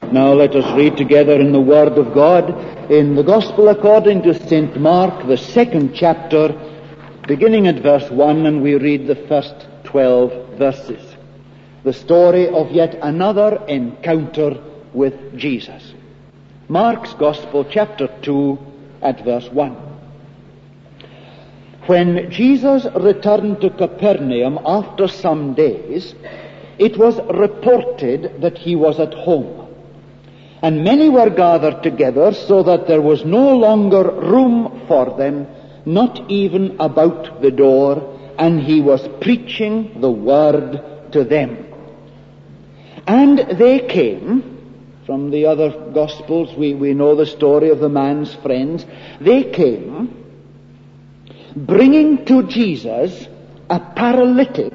Now let us read together in the Word of God in the Gospel according to St. Mark, the 2nd chapter, beginning at verse 1, and we read the first 12 verses. The story of yet another encounter with Jesus. Mark's Gospel, chapter 2, at verse 1. When Jesus returned to Capernaum after some days, it was reported that he was at home. And many were gathered together, so that there was no longer room for them, not even about the door, and he was preaching the word to them. And they came, from the other Gospels, we know the story of the man's friends. They came, bringing to Jesus a paralytic,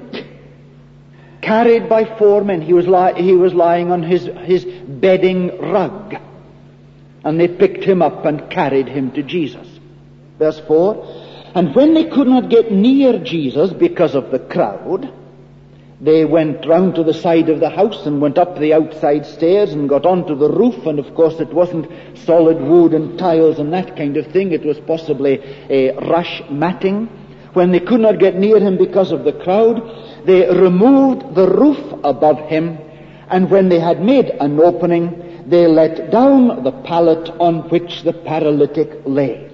carried by 4 men. He was lying on his bedding rug. And they picked him up and carried him to Jesus. Verse 4, and when they could not get near Jesus because of the crowd, they went round to the side of the house and went up the outside stairs and got onto the roof. And of course it wasn't solid wood and tiles and that kind of thing. It was possibly a rush matting. When they could not get near him because of the crowd, they removed the roof above him, and when they had made an opening, they let down the pallet on which the paralytic lay.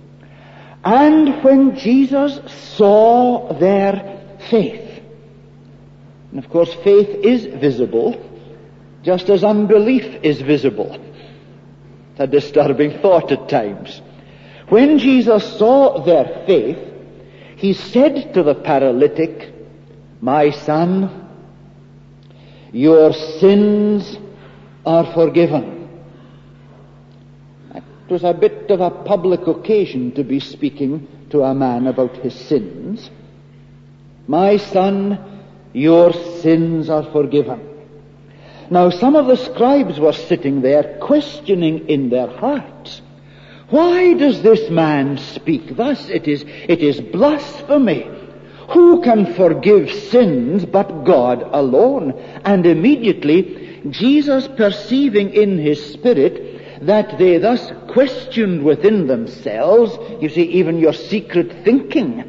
And when Jesus saw their faith, and of course faith is visible, just as unbelief is visible. It's a disturbing thought at times. When Jesus saw their faith, he said to the paralytic, "My son, your sins are forgiven." It was a bit of a public occasion to be speaking to a man about his sins. "My son, your sins are forgiven." Now some of the scribes were sitting there questioning in their hearts, "Why does this man speak thus? It is blasphemy. Who can forgive sins but God alone?" And immediately Jesus, perceiving in his spirit that they thus questioned within themselves, you see, even your secret thinking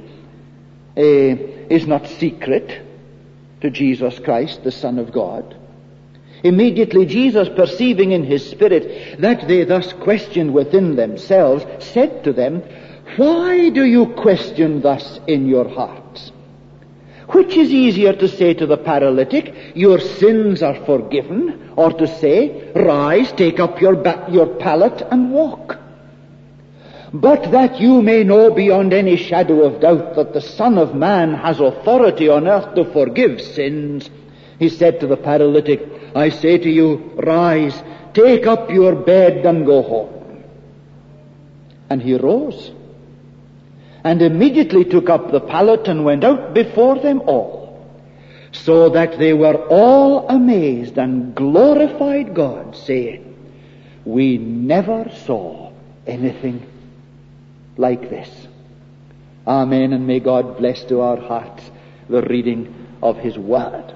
is not secret to Jesus Christ, the Son of God. Immediately Jesus, perceiving in his spirit that they thus questioned within themselves, said to them, "Why do you question thus in your hearts? Which is easier to say to the paralytic, 'Your sins are forgiven,' or to say, 'Rise, take up your pallet and walk'? But that you may know beyond any shadow of doubt that the Son of Man has authority on earth to forgive sins," he said to the paralytic, "I say to you, rise, take up your bed and go home." And he rose, and immediately took up the pallet and went out before them all, so that they were all amazed and glorified God, saying, "We never saw anything like this." Amen, and may God bless to our hearts the reading of his word.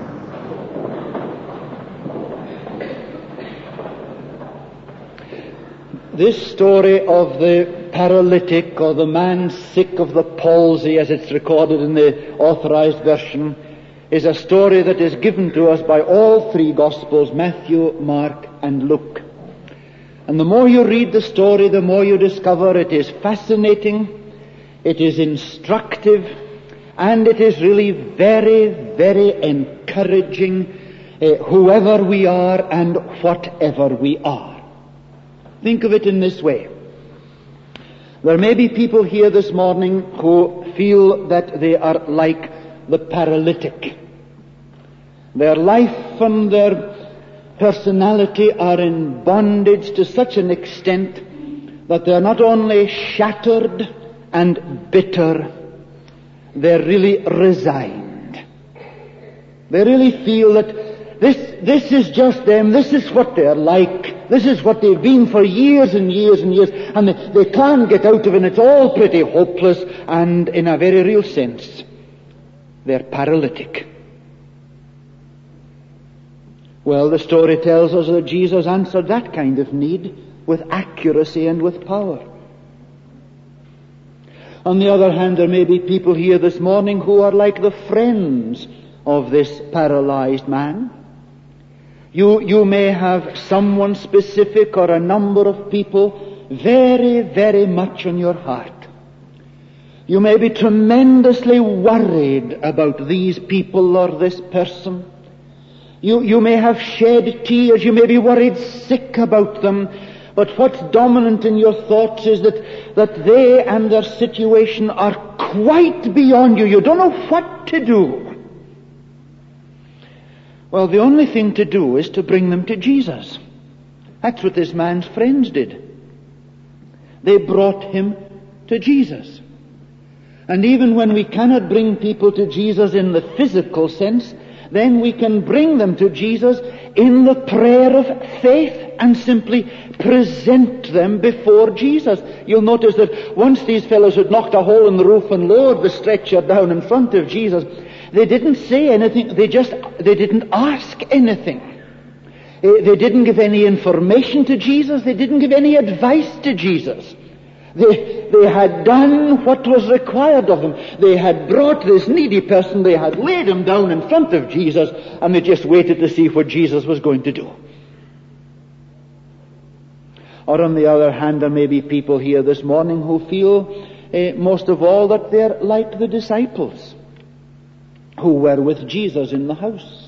This story of the paralytic, or the man sick of the palsy, as it's recorded in the Authorized Version, is a story that is given to us by all 3 Gospels, Matthew, Mark, and Luke. And the more you read the story, the more you discover it is fascinating, it is instructive, and it is really very, very encouraging, whoever we are and whatever we are. Think of it in this way. There may be people here this morning who feel that they are like the paralytic. Their life and their personality are in bondage to such an extent that they are not only shattered and bitter, they're really resigned. They really feel that this is just them, this is what they're like, this is what they've been for years and years and years, and they can't get out of it, and it's all pretty hopeless, and in a very real sense, they're paralytic. Well, the story tells us that Jesus answered that kind of need with accuracy and with power. On the other hand, there may be people here this morning who are like the friends of this paralyzed man. You may have someone specific or a number of people very, very much on your heart. You may be tremendously worried about these people or this person. You may have shed tears. You may be worried sick about them. But what's dominant in your thoughts is that they and their situation are quite beyond you. You don't know what to do. Well, the only thing to do is to bring them to Jesus. That's what this man's friends did. They brought him to Jesus. And even when we cannot bring people to Jesus in the physical sense, then we can bring them to Jesus in the prayer of faith and simply present them before Jesus. You'll notice that once these fellows had knocked a hole in the roof and lowered the stretcher down in front of Jesus, they didn't say anything. They didn't ask anything. They didn't give any information to Jesus. They didn't give any advice to Jesus. They had done what was required of them. They had brought this needy person, they had laid him down in front of Jesus, and they just waited to see what Jesus was going to do. Or on the other hand, there may be people here this morning who feel most of all that they're like the disciples who were with Jesus in the house.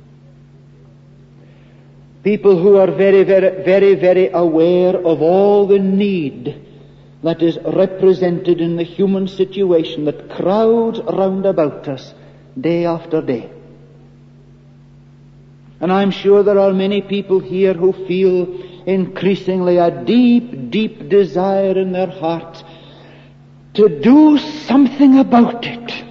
People who are very, very, very, very aware of all the need that is represented in the human situation that crowds round about us day after day. And I'm sure there are many people here who feel increasingly a deep, deep desire in their hearts to do something about it.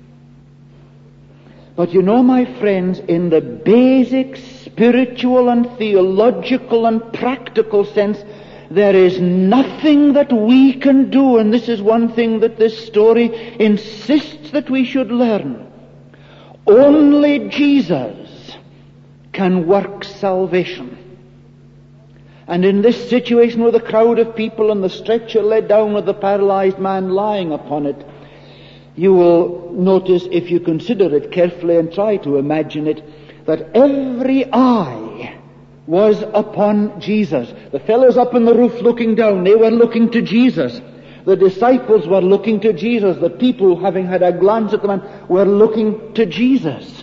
But you know, my friends, in the basic spiritual and theological and practical sense, there is nothing that we can do, and this is one thing that this story insists that we should learn. Only Jesus can work salvation. And in this situation with a crowd of people and the stretcher led down with the paralyzed man lying upon it, you will notice, if you consider it carefully and try to imagine it, that every eye was upon Jesus. The fellows up on the roof looking down, they were looking to Jesus. The disciples were looking to Jesus. The people, having had a glance at the man, were looking to Jesus.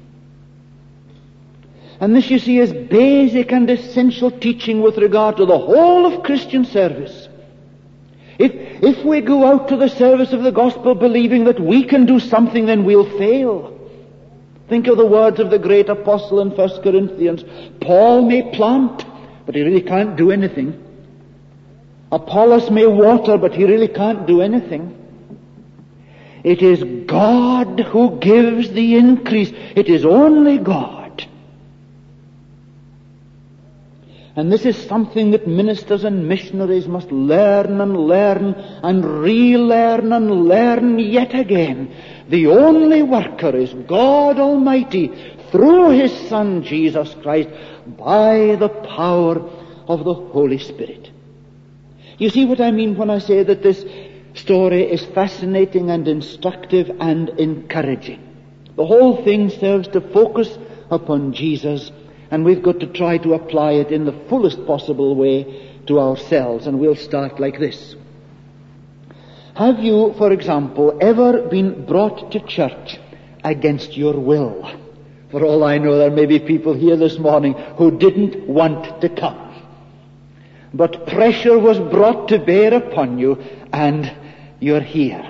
And this, you see, is basic and essential teaching with regard to the whole of Christian service. If we go out to the service of the gospel believing that we can do something, then we'll fail. Think of the words of the great apostle in 1 Corinthians. Paul may plant, but he really can't do anything. Apollos may water, but he really can't do anything. It is God who gives the increase. It is only God. And this is something that ministers and missionaries must learn and learn and relearn and learn yet again. The only worker is God Almighty through His Son Jesus Christ by the power of the Holy Spirit. You see what I mean when I say that this story is fascinating and instructive and encouraging. The whole thing serves to focus upon Jesus, and we've got to try to apply it in the fullest possible way to ourselves. And we'll start like this. Have you, for example, ever been brought to church against your will? For all I know, there may be people here this morning who didn't want to come. But pressure was brought to bear upon you, and you're here.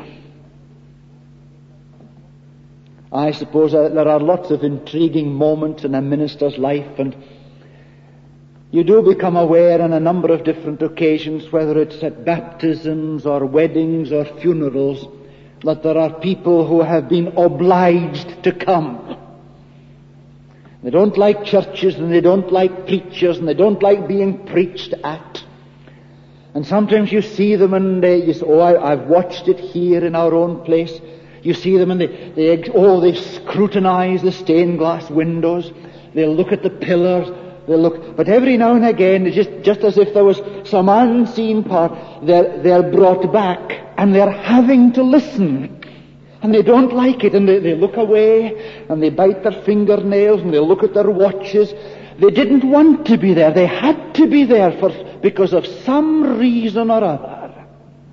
I suppose there are lots of intriguing moments in a minister's life, and you do become aware on a number of different occasions, whether it's at baptisms or weddings or funerals, that there are people who have been obliged to come. They don't like churches, and they don't like preachers, and they don't like being preached at. And sometimes you see them and you say, I've watched it here in our own place. You see them and they scrutinize the stained glass windows. they'll look at the pillars, but every now and again, just as if there was some unseen part, they're brought back, and they're having to listen. And they don't like it, and they look away, and they bite their fingernails, and they look at their watches. They didn't want to be there. They had to be there because of some reason or other.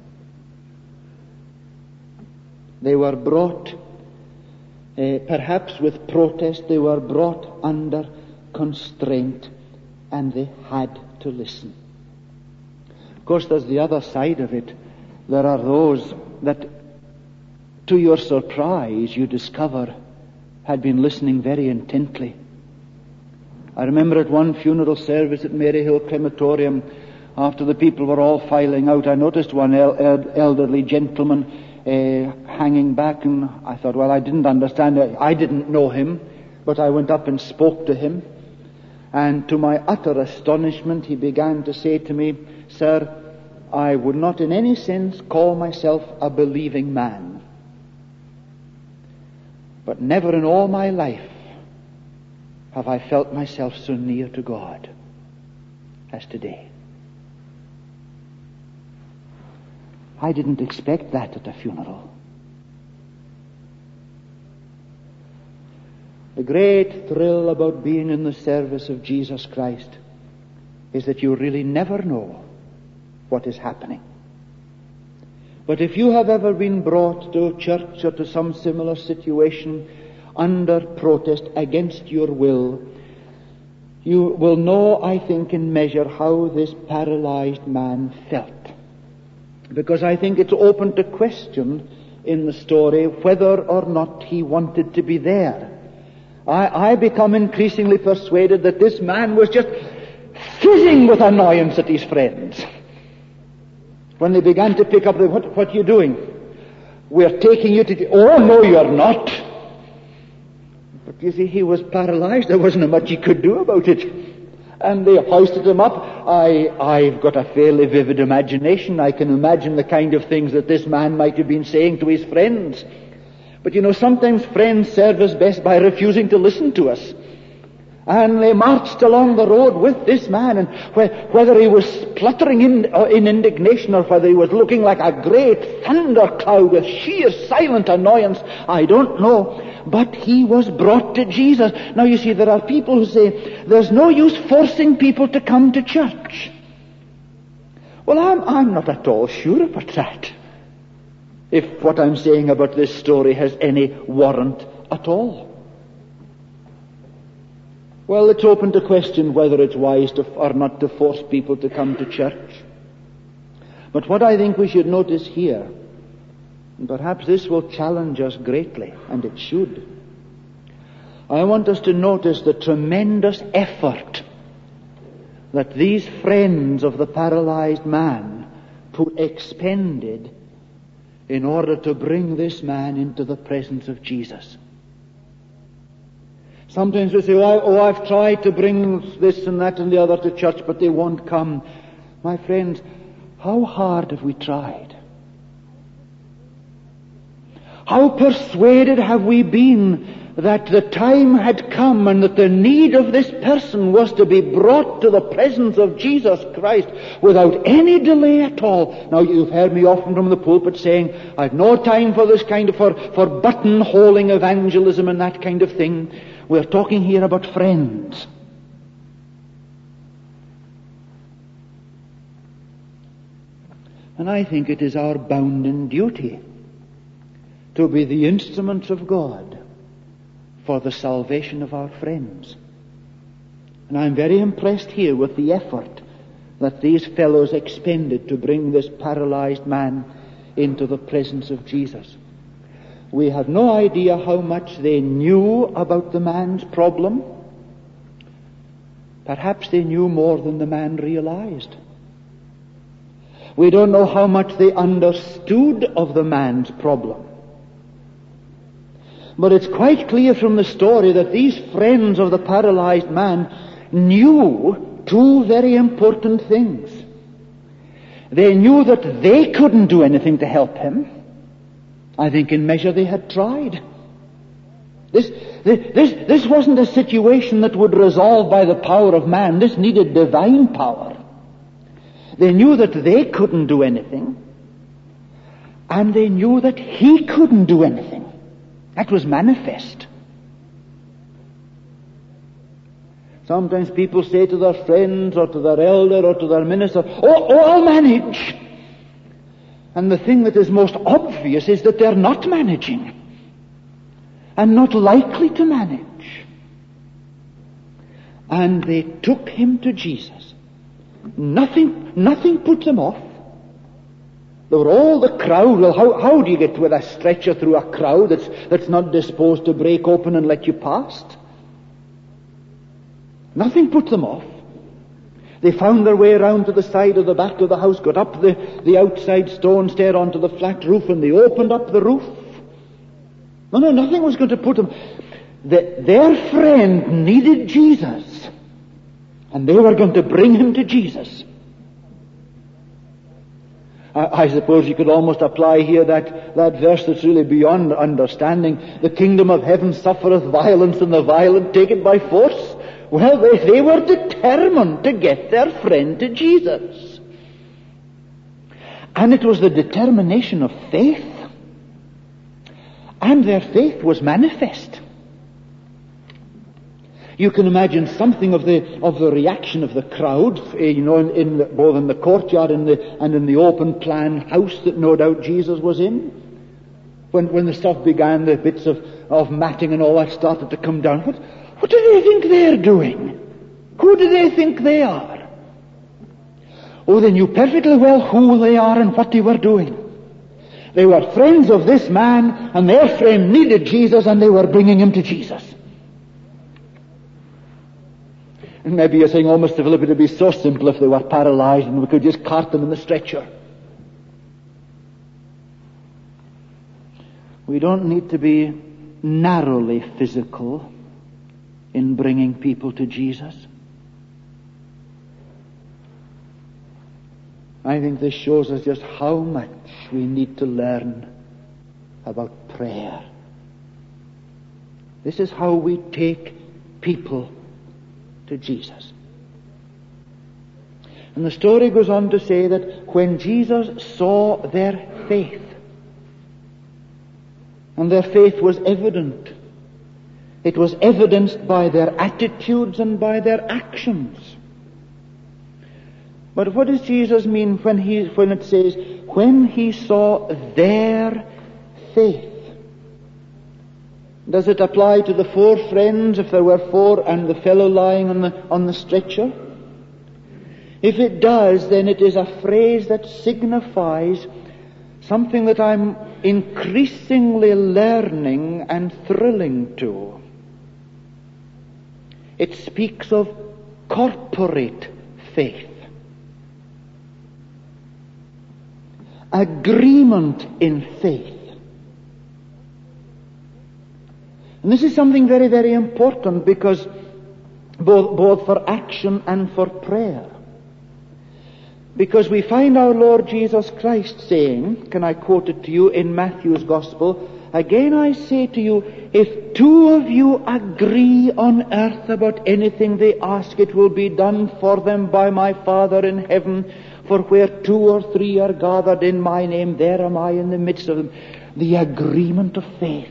They were brought, perhaps with protest, they were brought under constraint, and they had to listen. Of course, there's the other side of it. There are those that, to your surprise, you discover had been listening very intently. I remember at one funeral service at Maryhill Crematorium, after the people were all filing out, I noticed one elderly gentleman hanging back, and I thought, well, I didn't understand. I didn't know him, but I went up and spoke to him. And to my utter astonishment, he began to say to me, "Sir, I would not in any sense call myself a believing man. But never in all my life have I felt myself so near to God as today." I didn't expect that at a funeral. The great thrill about being in the service of Jesus Christ is that you really never know what is happening. But if you have ever been brought to a church or to some similar situation under protest against your will, you will know, I think, in measure how this paralyzed man felt. Because I think it's open to question in the story whether or not he wanted to be there. I become increasingly persuaded that this man was just fizzing with annoyance at his friends. When they began to pick up, what are you doing? We're taking you to... Oh, no, you're not. But you see, he was paralyzed. There wasn't much he could do about it. And they hoisted him up. I've got a fairly vivid imagination. I can imagine the kind of things that this man might have been saying to his friends. But you know, sometimes friends serve us best by refusing to listen to us. And they marched along the road with this man, and whether he was spluttering in indignation or whether he was looking like a great thundercloud with sheer silent annoyance, I don't know. But he was brought to Jesus. Now you see, there are people who say, there's no use forcing people to come to church. Well, I'm not at all sure about that. If what I'm saying about this story has any warrant at all. Well, it's open to question whether it's wise or not to force people to come to church. But what I think we should notice here, and perhaps this will challenge us greatly, and it should, I want us to notice the tremendous effort that these friends of the paralyzed man expended in order to bring this man into the presence of Jesus. Sometimes we say, I've tried to bring this and that and the other to church, but they won't come. My friends, how hard have we tried? How persuaded have we been that the time had come and that the need of this person was to be brought to the presence of Jesus Christ without any delay at all. Now, you've heard me often from the pulpit saying, I've no time for this kind of, for buttonholing evangelism and that kind of thing. We're talking here about friends. And I think it is our bounden duty to be the instruments of God for the salvation of our friends. And I'm very impressed here with the effort that these fellows expended to bring this paralyzed man into the presence of Jesus. We have no idea how much they knew about the man's problem. Perhaps they knew more than the man realized. We don't know how much they understood of the man's problem. But it's quite clear from the story that these friends of the paralyzed man knew two very important things. They knew that they couldn't do anything to help him. I think in measure they had tried. This wasn't a situation that would resolve by the power of man. This needed divine power. They knew that they couldn't do anything, and they knew that he couldn't do anything. That was manifest. Sometimes people say to their friends or to their elder or to their minister, oh, I'll manage. And the thing that is most obvious is that they're not managing and not likely to manage. And they took him to Jesus. Nothing put them off. There were all the crowd. Well, how do you get with a stretcher through a crowd that's not disposed to break open and let you past? Nothing put them off. They found their way around to the side of the back of the house, got up the outside stone stair onto the flat roof, and they opened up the roof. No, nothing was going to put them. Their friend needed Jesus, and they were going to bring him to Jesus. I suppose you could almost apply here that verse that's really beyond understanding. The kingdom of heaven suffereth violence, and the violent take it by force. Well, they were determined to get their friend to Jesus. And it was the determination of faith. And their faith was manifest. You can imagine something of the reaction of the crowd, both in the courtyard and in the open plan house that no doubt Jesus was in. When the stuff began, the bits of matting and all that started to come down. What do they think they're doing? Who do they think they are? Oh, they knew perfectly well who they are and what they were doing. They were friends of this man, and their friend needed Jesus, and they were bringing him to Jesus. And maybe you're saying, Mr. Philip, it would be so simple if they were paralyzed and we could just cart them in the stretcher. We don't need to be narrowly physical in bringing people to Jesus. I think this shows us just how much we need to learn about prayer. This is how we take people to Jesus. And the story goes on to say that when Jesus saw their faith, and their faith was evident, it was evidenced by their attitudes and by their actions. But what does Jesus mean when it says, when he saw their faith? Does it apply to the four friends, if there were four, and the fellow lying on the stretcher? If it does, then it is a phrase that signifies something that I'm increasingly learning and thrilling to. It speaks of corporate faith. Agreement in faith. And this is something very, very important, because both for action and for prayer. Because we find our Lord Jesus Christ saying, can I quote it to you in Matthew's Gospel? Again I say to you, if two of you agree on earth about anything they ask, it will be done for them by my Father in heaven. For where two or three are gathered in my name, there am I in the midst of them. The agreement of faith.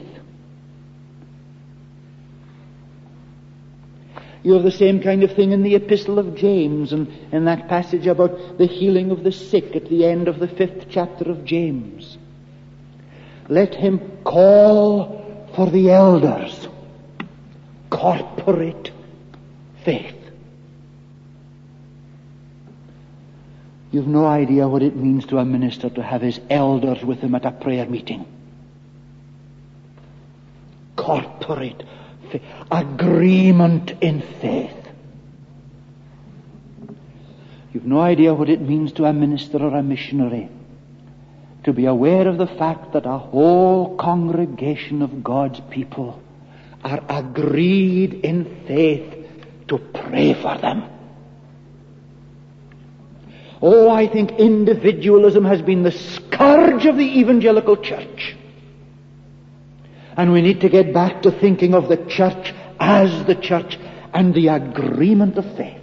You have the same kind of thing in the Epistle of James, and in that passage about the healing of the sick at the end of the 5th chapter of James. Let him call for the elders. Corporate faith. You've no idea what it means to a minister to have his elders with him at a prayer meeting. Corporate faith. Agreement in faith. You've no idea what it means to a minister or a missionary to be aware of the fact that a whole congregation of God's people are agreed in faith to pray for them. Oh, I think individualism has been the scourge of the evangelical church. And we need to get back to thinking of the church as the church and the agreement of faith.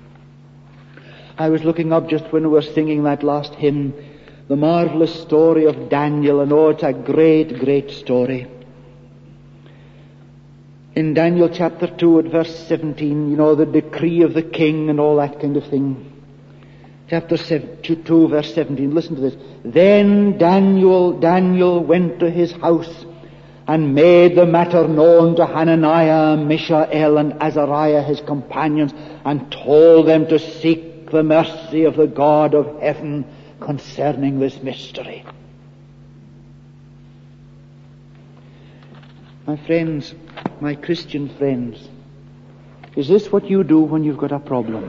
I was looking up just when we were singing that last hymn, the marvelous story of Daniel, and it's a great, great story. In Daniel chapter 2 at verse 17, the decree of the king and all that kind of thing. Chapter 2 verse 17, listen to this. Then Daniel went to his house and made the matter known to Hananiah, Mishael, and Azariah, his companions, and told them to seek the mercy of the God of heaven concerning this mystery. My friends, my Christian friends, is this what you do when you've got a problem?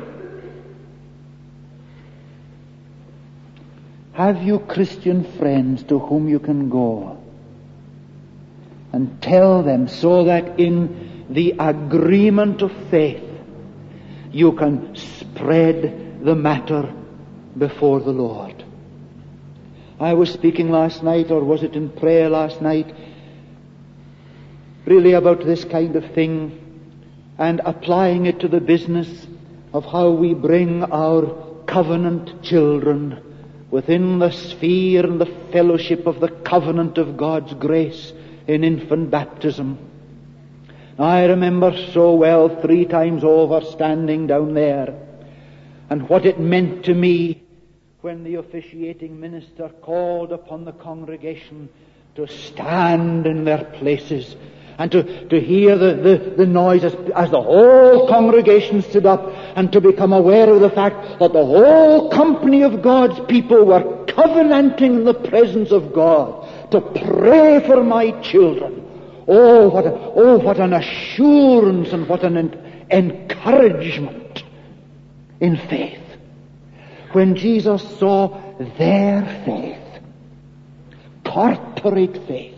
Have you Christian friends to whom you can go and tell them, so that in the agreement of faith you can spread the matter before the Lord? I was speaking last night, or was it in prayer last night, really about this kind of thing, and applying it to the business of how we bring our covenant children within the sphere and the fellowship of the covenant of God's grace in infant baptism. I remember so well 3 times over standing down there, and what it meant to me when the officiating minister called upon the congregation to stand in their places and to hear the noise as the whole congregation stood up, and to become aware of the fact that the whole company of God's people were covenanting in the presence of God to pray for my children. What an assurance and what an encouragement in faith. When Jesus saw their faith, corporate faith,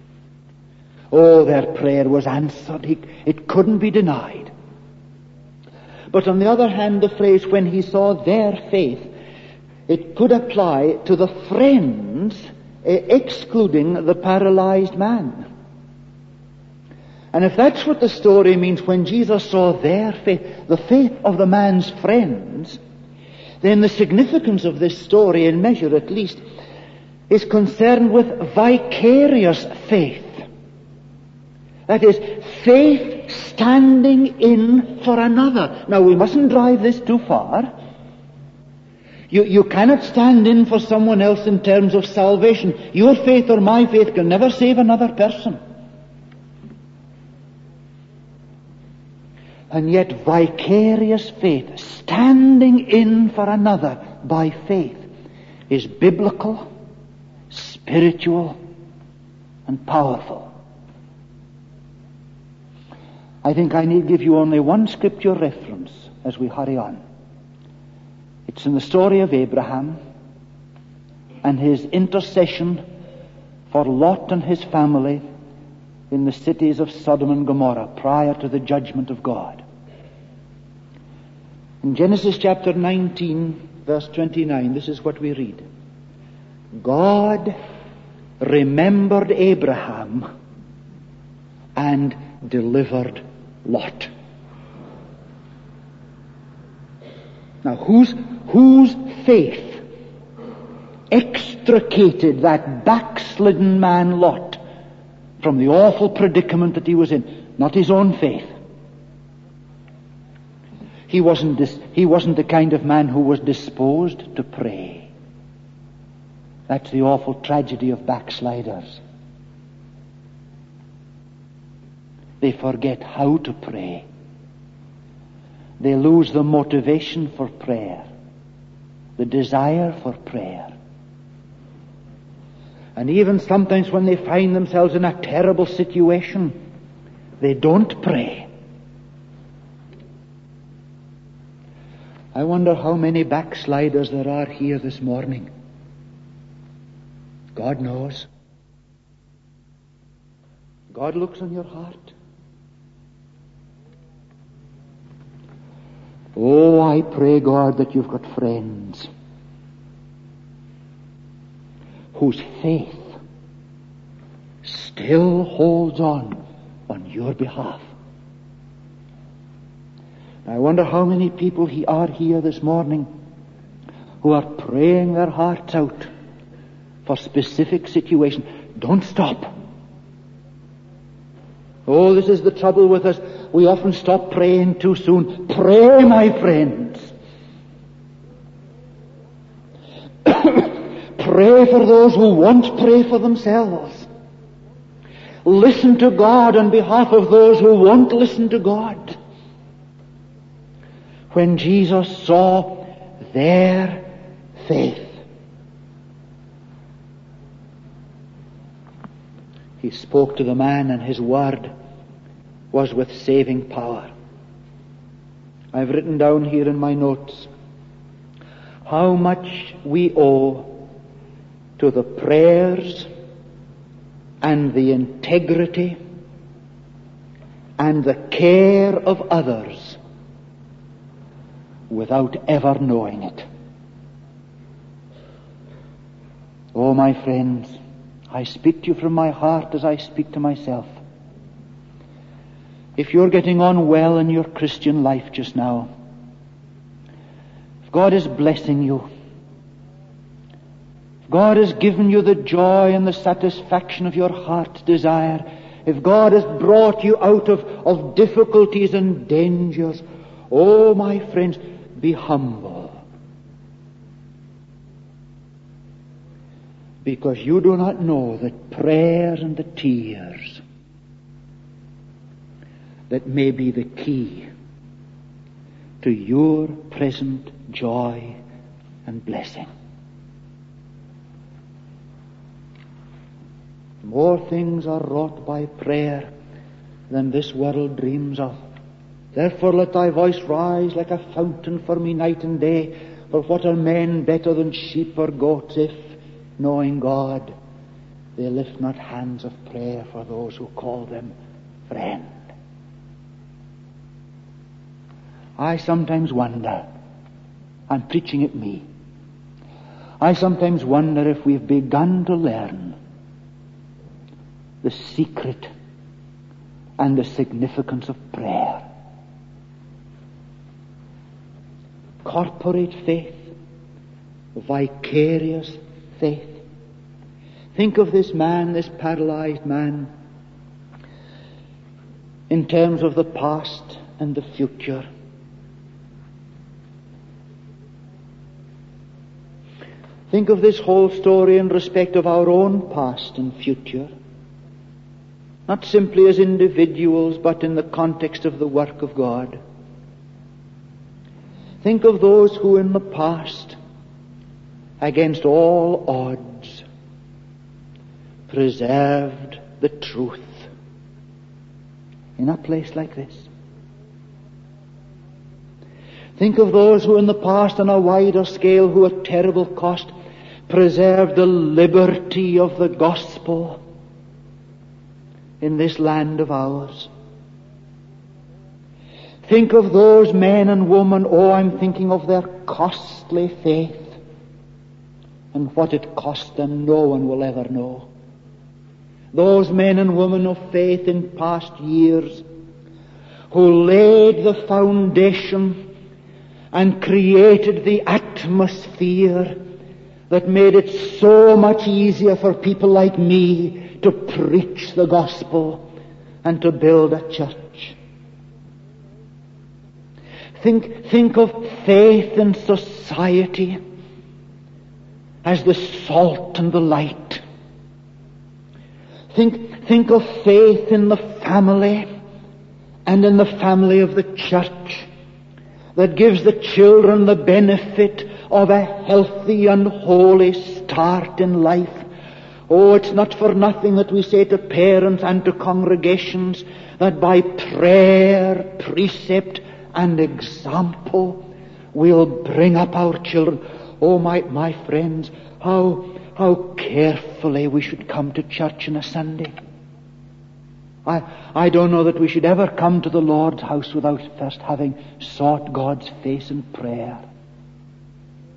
their prayer was answered. It couldn't be denied. But on the other hand, the phrase, when he saw their faith, it could apply to the friends, excluding the paralyzed man. And if that's what the story means, when Jesus saw their faith, the faith of the man's friends, then the significance of this story, in measure at least, is concerned with vicarious faith. That is, faith standing in for another. Now, we mustn't drive this too far. You cannot stand in for someone else in terms of salvation. Your faith or my faith can never save another person. And yet vicarious faith, standing in for another by faith, is biblical, spiritual, and powerful. I think I need give you only one scripture reference as we hurry on. It's in the story of Abraham and his intercession for Lot and his family in the cities of Sodom and Gomorrah prior to the judgment of God. In Genesis chapter 19, verse 29, this is what we read. God remembered Abraham and delivered Lot. Now, whose faith extricated that backslidden man Lot from the awful predicament that he was in? Not his own faith. He wasn't the kind of man who was disposed to pray. That's the awful tragedy of backsliders. They forget how to pray. They lose the motivation for prayer, the desire for prayer. And even sometimes when they find themselves in a terrible situation, they don't pray. I wonder how many backsliders there are here this morning. God knows. God looks on your heart. Oh, I pray, God, that you've got friends whose faith still holds on your behalf. I wonder how many people are here this morning who are praying their hearts out for specific situations. Don't stop. Oh, this is the trouble with us. We often stop praying too soon. Pray, my friends. Pray for those who won't pray for themselves. Listen to God on behalf of those who won't listen to God. When Jesus saw their faith, He spoke to the man, and His word was with saving power. I've written down here in my notes how much we owe to the prayers and the integrity and the care of others without ever knowing it. Oh, my friends, I speak to you from my heart as I speak to myself. If you're getting on well in your Christian life just now, if God is blessing you, if God has given you the joy and the satisfaction of your heart's desire, if God has brought you out of difficulties and dangers, oh, my friends, be humble. Because you do not know the prayers and the tears that may be the key to your present joy and blessing. More things are wrought by prayer than this world dreams of. Therefore let thy voice rise like a fountain for me night and day. For what are men better than sheep or goats if, knowing God, they lift not hands of prayer for those who call them friend? I sometimes wonder, I'm preaching at me, I sometimes wonder if we've begun to learn the secret and the significance of prayer. Corporate faith, vicarious faith. Think of this man, this paralyzed man, in terms of the past and the future. Think of this whole story in respect of our own past and future. Not simply as individuals, but in the context of the work of God. Think of those who in the past, against all odds, preserved the truth in a place like this. Think of those who in the past on a wider scale, who at terrible cost, preserved the liberty of the gospel in this land of ours. Think of those men and women, I'm thinking of their costly faith, and what it cost them no one will ever know. Those men and women of faith in past years who laid the foundation and created the atmosphere that made it so much easier for people like me to preach the gospel and to build a church. Think of faith in society as the salt and the light. Think of faith in the family and in the family of the church that gives the children the benefit of a healthy and holy start in life. It's not for nothing that we say to parents and to congregations that by prayer, precept, and example we'll bring up our children. My friends, how carefully we should come to church on a Sunday. I don't know that we should ever come to the Lord's house without first having sought God's face in prayer,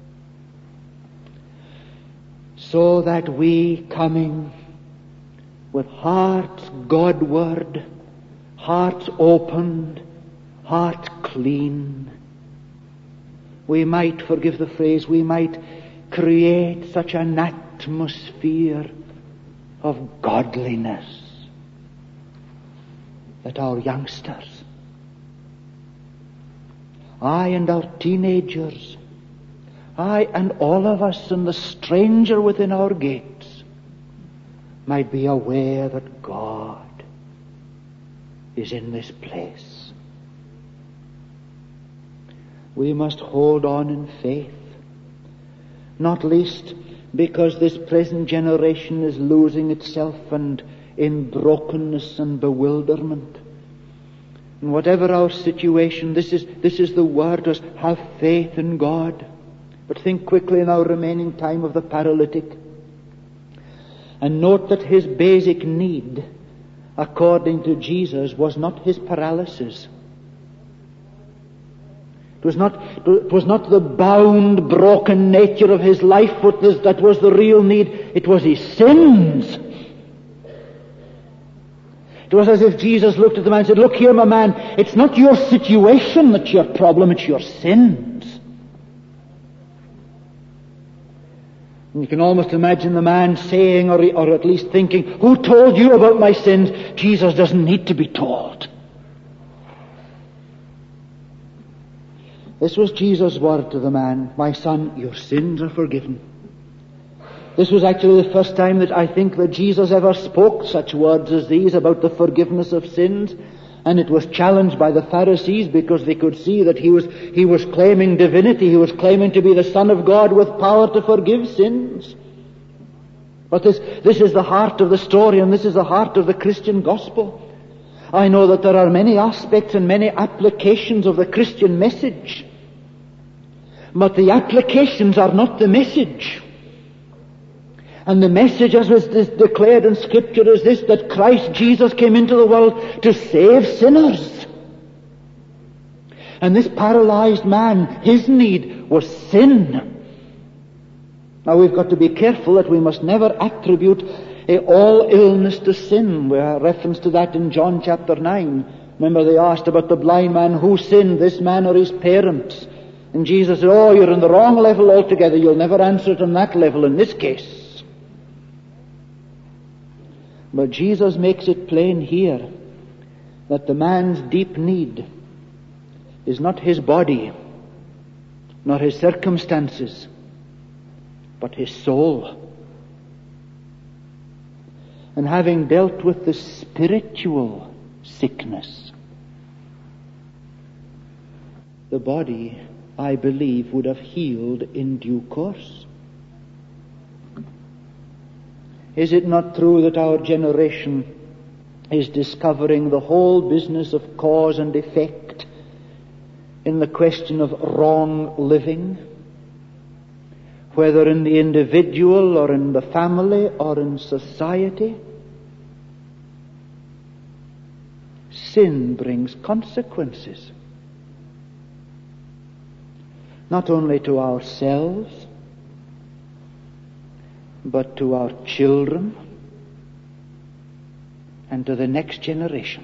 so that we coming with hearts Godward, hearts opened, hearts clean, we might, forgive the phrase, we might create such an atmosphere of godliness that our youngsters, I and our teenagers, I and all of us and the stranger within our gates might be aware that God is in this place. We must hold on in faith, not least because this present generation is losing itself and in brokenness and bewilderment. And whatever our situation, this is the word to us, have faith in God. But think quickly in our remaining time of the paralytic, and note that his basic need, according to Jesus, was not his paralysis. It was not the bound, broken nature of his life that was the real need. It was his sins. It was as if Jesus looked at the man and said, "Look here, my man, it's not your situation that's your problem, it's your sins." And you can almost imagine the man saying, or at least thinking, "Who told you about my sins?" Jesus doesn't need to be told. This was Jesus' word to the man, "My son, your sins are forgiven." This was actually the first time that I think that Jesus ever spoke such words as these about the forgiveness of sins. And it was challenged by the Pharisees because they could see that he was claiming divinity. He was claiming to be the Son of God with power to forgive sins. But this is the heart of the story, and this is the heart of the Christian gospel. I know that there are many aspects and many applications of the Christian message. But the applications are not the message. And the message, as was declared in Scripture, is this, that Christ Jesus came into the world to save sinners. And this paralyzed man, his need was sin. Now we've got to be careful that we must never attribute all illness to sin. We have reference to that in John chapter 9. Remember they asked about the blind man, who sinned, this man or his parents? And Jesus said, "Oh, you're on the wrong level altogether. You'll never answer it on that level in this case." But Jesus makes it plain here that the man's deep need is not his body, not his circumstances, but his soul. And having dealt with the spiritual sickness, the body, I believe, would have healed in due course. Is it not true that our generation is discovering the whole business of cause and effect in the question of wrong living? Whether in the individual or in the family or in society, sin brings consequences. Not only to ourselves, but to our children and to the next generation.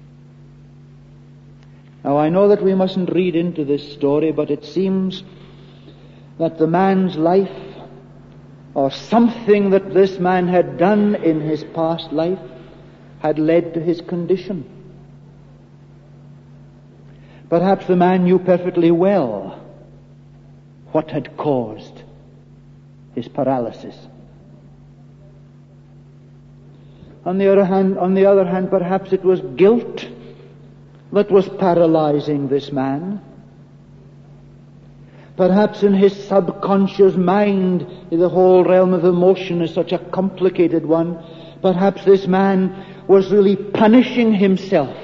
Now I know that we mustn't read into this story, but it seems that the man's life, or something that this man had done in his past life, had led to his condition. Perhaps the man knew perfectly well what had caused his paralysis. On the other hand, perhaps it was guilt that was paralyzing this man. Perhaps in his subconscious mind, the whole realm of emotion is such a complicated one, perhaps this man was really punishing himself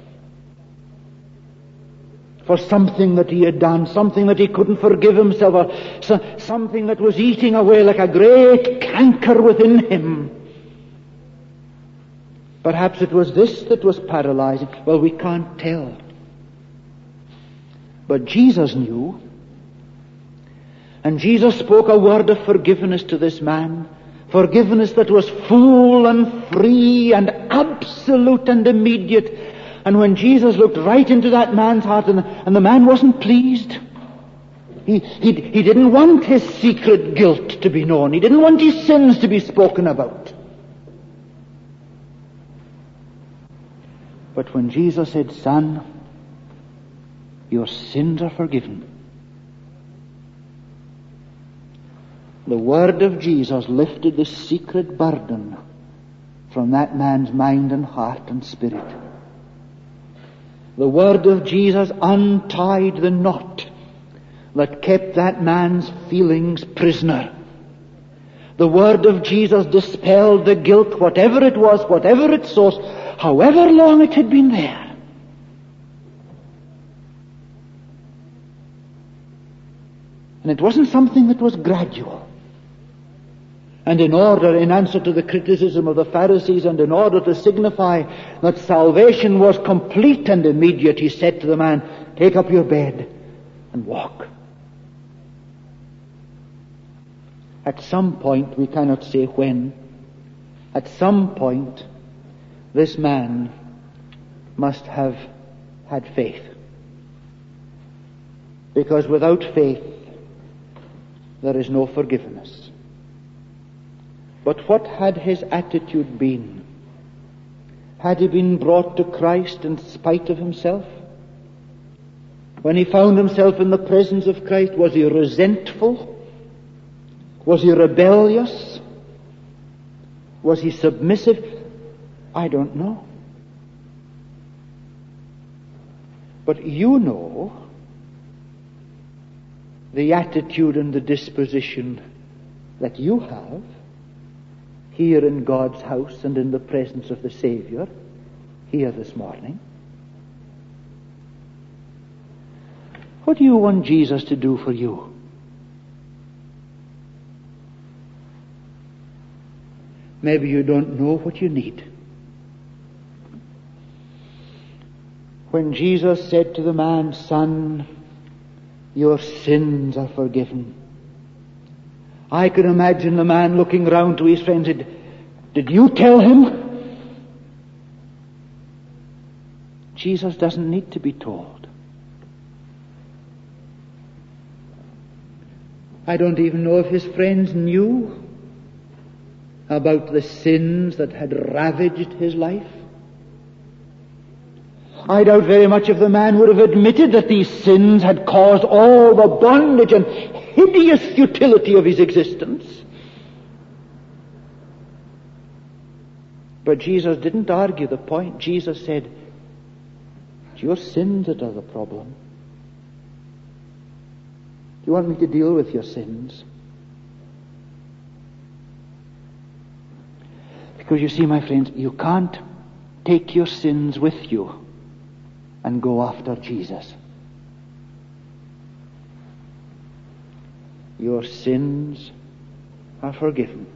for something that he had done, something that he couldn't forgive himself, or something that was eating away like a great canker within him. Perhaps it was this that was paralyzing. Well, we can't tell. But Jesus knew. And Jesus spoke a word of forgiveness to this man Forgiveness that was full and free and absolute and immediate. And when Jesus looked right into that man's heart, and the man wasn't pleased. He didn't want his secret guilt to be known. He didn't want his sins to be spoken about. But when Jesus said, "Son, your sins are forgiven," the word of Jesus lifted the secret burden from that man's mind and heart and spirit. The word of Jesus untied the knot that kept that man's feelings prisoner. The word of Jesus dispelled the guilt, whatever it was, whatever its source, however long it had been there. And it wasn't something that was gradual. And in answer to the criticism of the Pharisees, and in order to signify that salvation was complete and immediate, he said to the man, "Take up your bed and walk." At some point, we cannot say when, at some point, this man must have had faith. Because without faith, there is no forgiveness. But what had his attitude been? Had he been brought to Christ in spite of himself? When he found himself in the presence of Christ, was he resentful? Was he rebellious? Was he submissive? I don't know. But you know the attitude and the disposition that you have here in God's house and in the presence of the Savior here this morning. What do you want Jesus to do for you? Maybe you don't know what you need. When Jesus said to the man, "Son, your sins are forgiven," I can imagine the man looking round to his friends and said, "Did you tell him?" Jesus doesn't need to be told. I don't even know if his friends knew about the sins that had ravaged his life. I doubt very much if the man would have admitted that these sins had caused all the bondage and hideous futility of his existence. But Jesus didn't argue the point. Jesus said, "It's your sins that are the problem. Do you want me to deal with your sins?" Because you see, my friends, you can't take your sins with you and go after Jesus. Your sins are forgiven.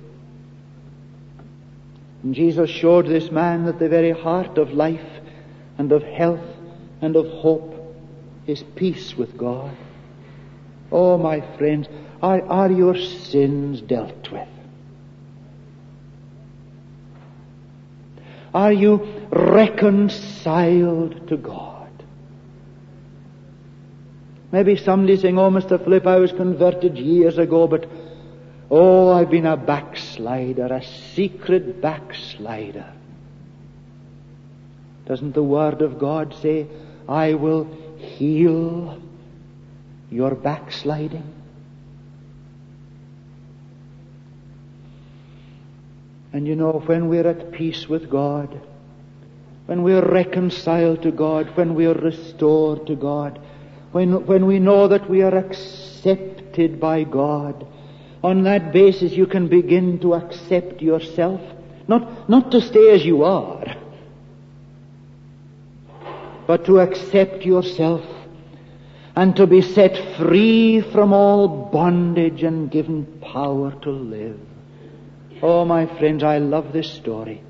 And Jesus showed this man that the very heart of life and of health and of hope is peace with God. Oh, my friends, are your sins dealt with? Are you reconciled to God? Maybe somebody saying, "Oh, Mr. Philip, I was converted years ago, but I've been a backslider, a secret backslider." Doesn't the Word of God say, "I will heal your backsliding"? And you know, when we're at peace with God, when we're reconciled to God, when we're restored to God, when we know that we are accepted by God, on that basis you can begin to accept yourself. Not to stay as you are, but to accept yourself and to be set free from all bondage and given power to live. Oh, my friends, I love this story.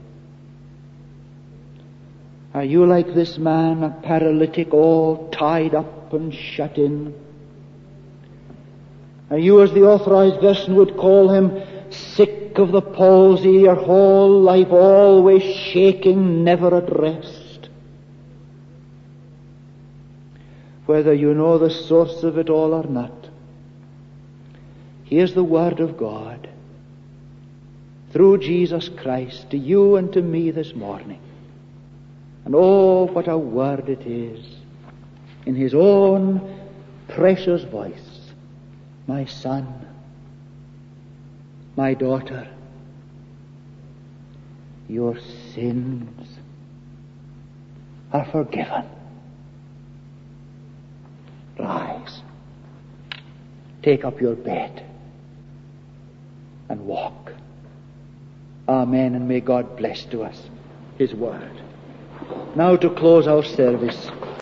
Are you like this man, a paralytic, all tied up and shut in? Are you, as the Authorized Version would call him, sick of the palsy, your whole life always shaking, never at rest. Whether you know the source of it all or not, here's the Word of God through Jesus Christ to you and to me this morning. And oh, what a word it is in His own precious voice. My son, my daughter, your sins are forgiven. Rise, take up your bed, and walk. Amen, and may God bless to us His word. Now to close our service,